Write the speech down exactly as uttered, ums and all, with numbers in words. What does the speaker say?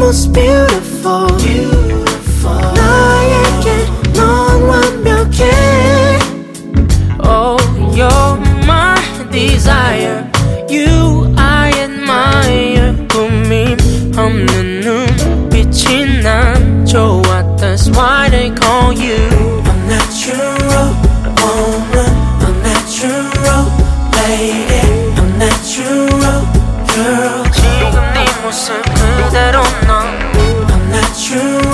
most beautiful, beautiful. 나에게 넌 완벽해. Oh, you're my desire. You I admire. 꿈이 없는 눈빛이 난 좋아. That's why they call you a natural woman, a natural lady, a natural girl. 지금 네 모습 그대로 넌 a natural